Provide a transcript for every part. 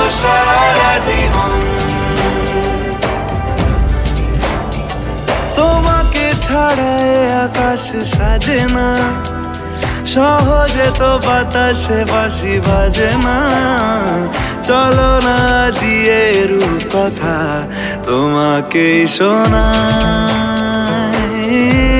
সারা জীবন। তোমাকে ছাড়া এ আকাশ সাজে না, সহজে তো বাতাসে বাঁশি বাজে না। চলো না জিয়ে রূপকথা তোমাকে শোনাই।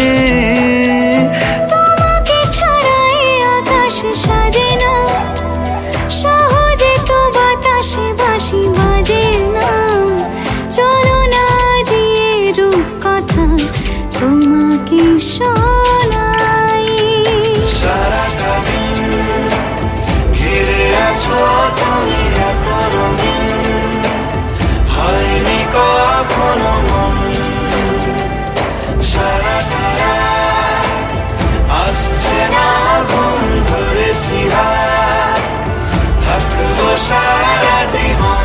তোমাকে ছাড়া এ আকাশ সাজে না, সহজে তো বাতাসে বাঁশি বাজে না। চলো না জিয়ে রূপকথা তোমাকে শোনাই। সারাটা দিন ঘিরে আছো তুমি এত রঙিন, হয়নি কখনো মন। সারাটা রাত আসছে না ঘুম, ধরেছি হাত, থাকবো সারা জীবন।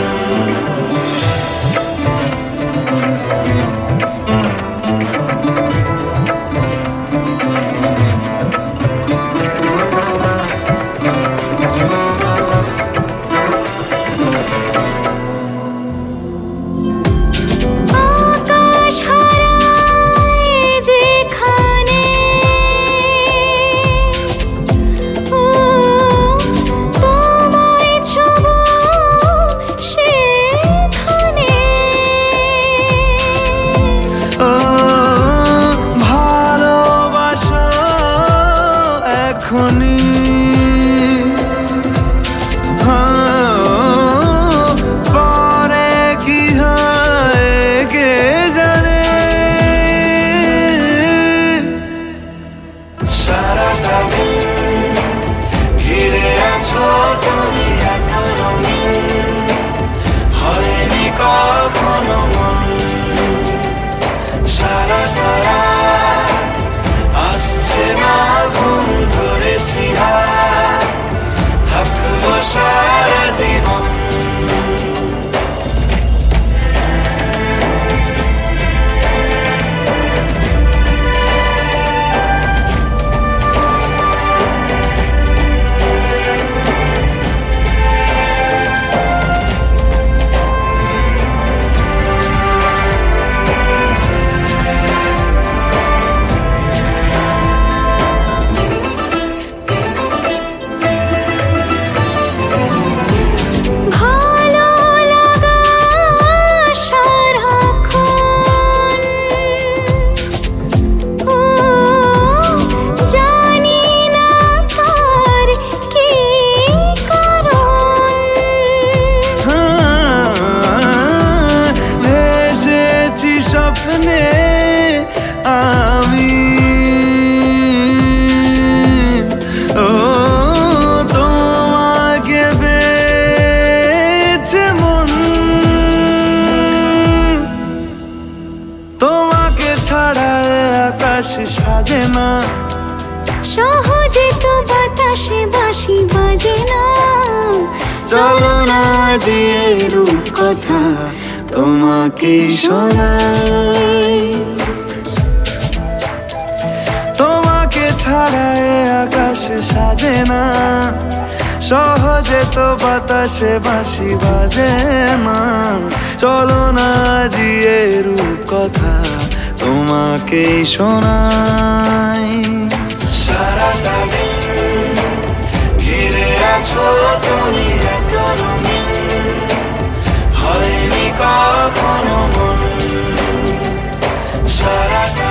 পরে কি হয় কে জানে। সারাটা দিন ঘিরে আছো তুমি এত রঙিন, হয়নি কখনো মন। সারাটা রাত আসছে না ঘুম, ধরেছি হাত, থাকবো সারা জীবন। স্বপ্নে আমি তোমাকে পেয়েছে মন। তোমাকে ছাড়া আকাশ সাজে না, সহজে তো বাতাসে বাঁশি বাজে না। চলো না দিয়ে রূপকথা তোমাকে শোনাই। তোমাকে ছাড়া এ আকাশ সাজে না, সহজে তো বাতাসে বাঁশি বাজে না। চলো না জিয়ে রূপকথা তোমাকে শোনাই। সারাটা দিন ঘিরে আছো তুমি এত রঙিন, হয়নি কখনো মন। সারাটা